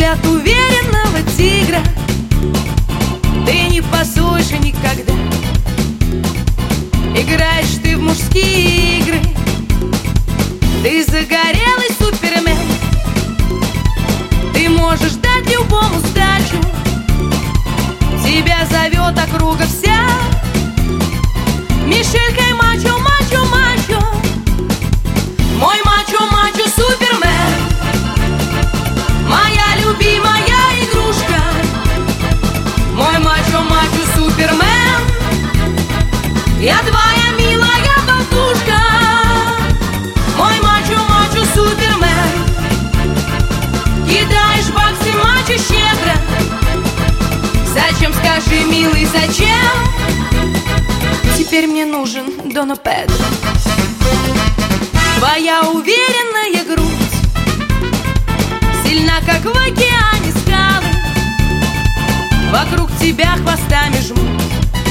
взгляд уверенного тигра. Ты не пасуешь никогда. Играешь ты в мужские игры. Ты загорелый супермен. Ты можешь дать любому сдачу. Тебя зовет округа вся. Мишель мачо, мачо, мачо. Мой мачо, мачо, супермен. Моя любимая игрушка. Мой мачо, мачо, супермен. Я твоя милая болтушка. Мой мачо, мачо, супермен. Кидаешь баксы, мачо, щедро. Зачем, скажи, милый, зачем? Теперь мне нужен Доно Педро. Твоя уверенная грудь сильна, как в океане скалы. Вокруг тебя хвостами жмут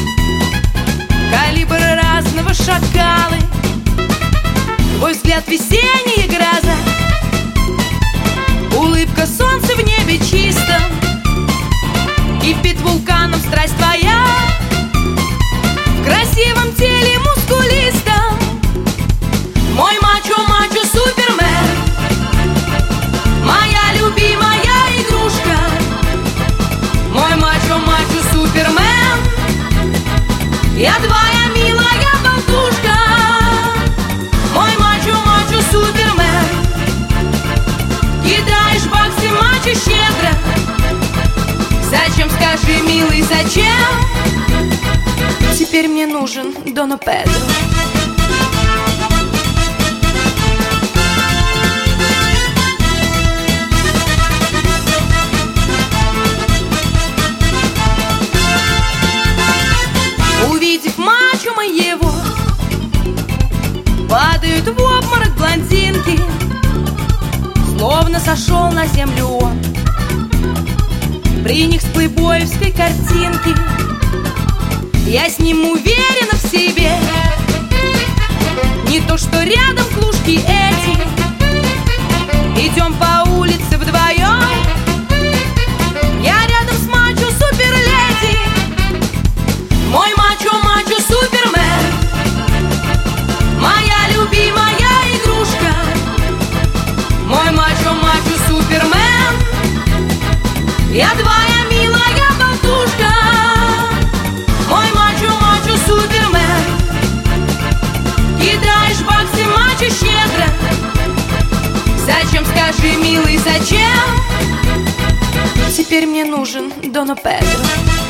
калибры разного шакалы. Твой взгляд весенняя гроза. Улыбка солнца в небе чистом. Кипит вулканом страсть твоя. В красивом теле мускулистом. Мой мачо, мачо, супермен. Моя любимая игрушка. Мой мачо, мачо, супермен. Я твоя милая болтушка. Мой мачо, мачо, супермен. Кидаешь баксы, мачо, щедро. Зачем, скажи, милый, зачем? Теперь мне нужен Доно Педро. Увидев мачо моего, падают в обморок блондинки. Словно сошел на землю он при них с плейбоевской картинки. Я с ним уверена в себе. Не то, что рядом клушки эти. Идем по улице вдвоем. Я рядом с мачо, суперледи. Мой мачо, мачо, супермен. Моя любимая игрушка. Мой мачо, мачо, супермен. Я твоя милая болтушка. Мой мачо, мачо, супермен. Кидаешь баксы, мачо, щедро. Зачем, скажи, милый, зачем? Теперь мне нужен Доно Педро.